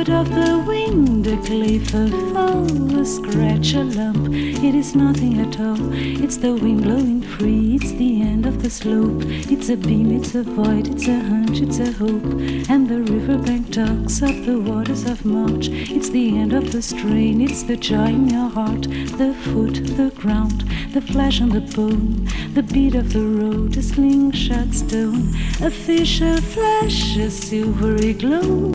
foot of the wind, a cliff, a fall, a scratch, a lump. It is nothing at all. It's the wind blowing free. It's the end of the slope. It's a beam, it's a void, it's a hunch, it's a hope. And the riverbank talks of the waters of March. It's the end of the strain. It's the joy in your heart. The foot, the ground, the flesh on the bone, the beat of the road, a slingshot stone, a fish, a flash, a silvery glow.